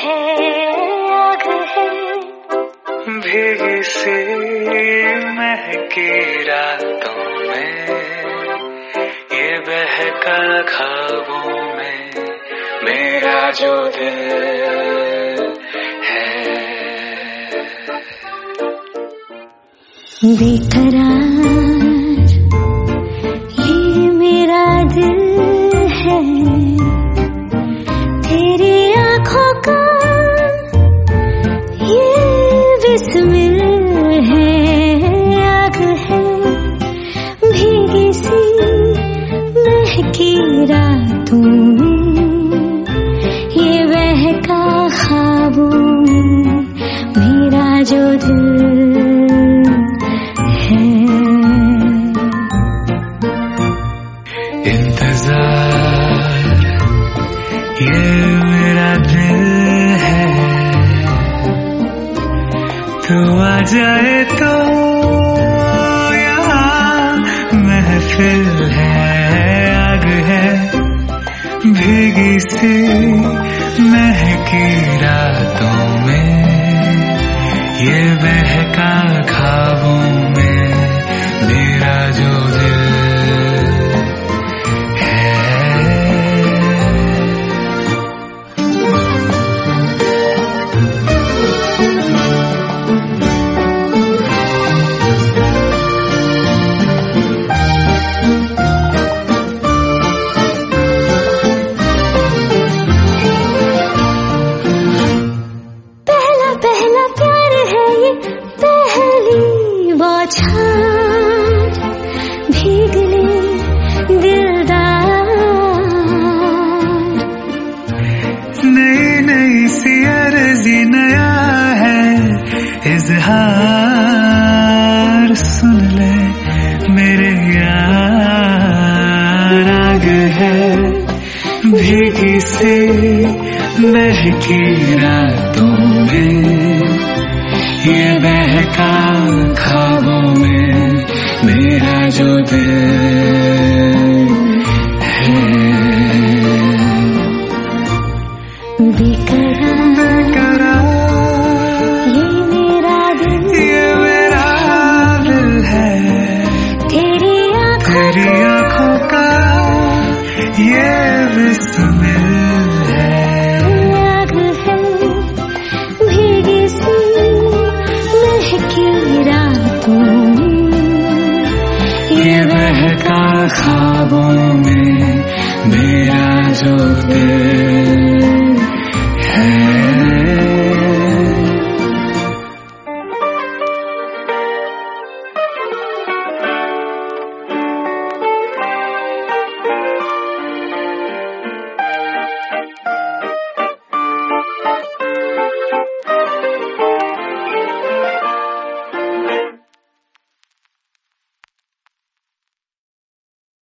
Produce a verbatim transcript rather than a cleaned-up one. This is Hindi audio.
है आग है, भीगी सी महकी रातों में, ये बहका ख्वाबों में मेरा जो दिल है। बेकरार ये मेरा दिल है, तेरी आँखों का ये बिस्मिल है। आग है भीगी सी महकी रातों में, ये बहका ख्वाबों में मेरा जो दिल है। इंतजार ये मेरा दिल है, तू आ जाए तो यहाँ महफिल है। आग है भीगी सी महकी रातों में, ये बहका ख्वाबों में मेरा जो दिल भीगले दिलदार, नई नई सी अर्जी नया है इजहार। सुन ले मेरे यार, आग है भीगी सी महकी रातों में, ये बहका ख्वाबों में मेरा जो दिल है। बेकरार ये मेरा दिल, ये मेरा दिल है, तेरी आँखों का ये बिस्मिल है। आग है भीगी सी महकी रातों में, ये बहका ख्वाबों में